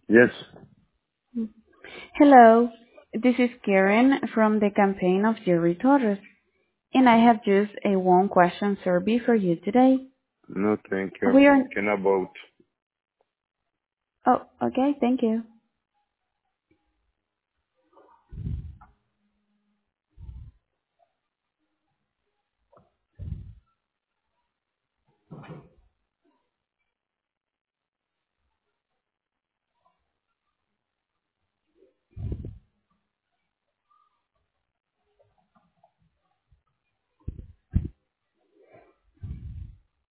Yes. Hello, this is Karen from the campaign of Jerry Torres, and I have just a one-question survey for you today. No, thank you. We are... Can about Oh, okay, thank you.